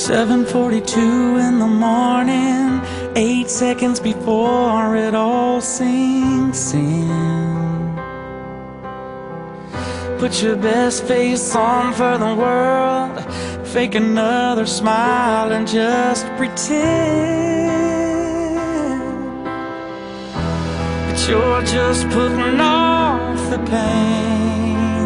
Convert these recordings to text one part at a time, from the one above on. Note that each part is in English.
7:42 in the morning, 8 seconds before it all sinks in. Put your best face on for the world, fake another smile and just pretend that you're just putting off the pain.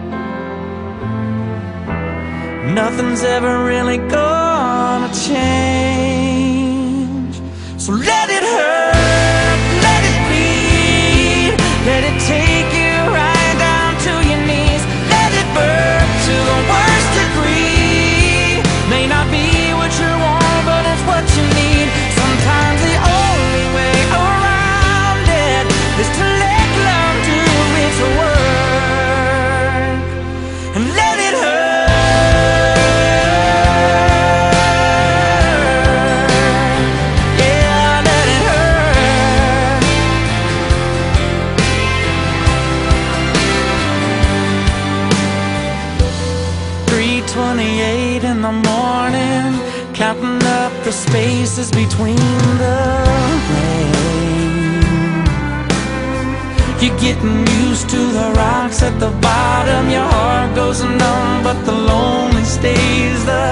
Nothing's ever really gonna change. So let it hurt, let it bleed, let it take you right down to your knees. Let it burn to the worst degree. May not be what you want, but it's what you need. Sometimes the only way around it is to let love do its work and let it hurt. 3:28 in the morning, counting up the spaces between the rain. You're getting used to the rocks at the bottom. Your heart goes numb, but the lonely stays the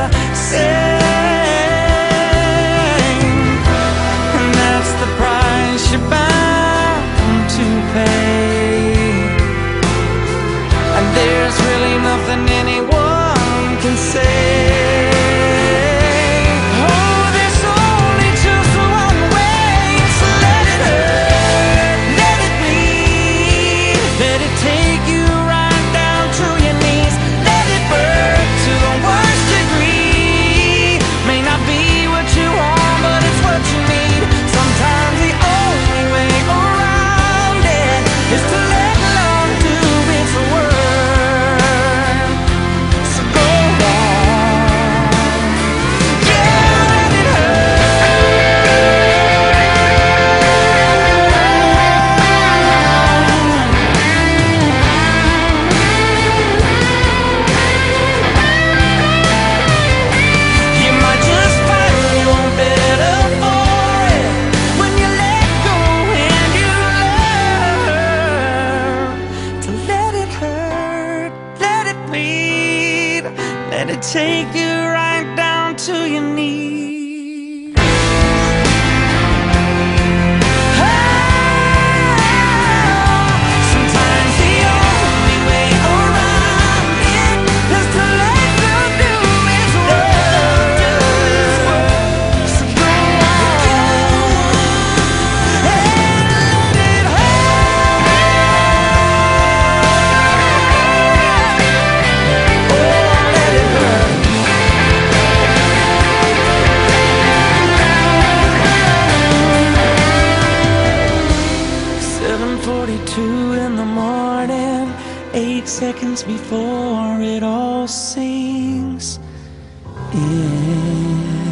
same. And that's the price you're bound to pay. And there's really nothing anyone can say. Oh, there's only just one way. So let it hurt, let it bleed, let it take you right down to your knees. Let it burn to the worst degree. May not be what you want, but it's what you need. Sometimes the only way around it is to let love do its work. Let it take you right down to your knees. Sometimes the only way around it is to let love do its work. So go on and let it hurt. Oh, let it hurt. 7:42 in the morning, 8 seconds before it all sinks in.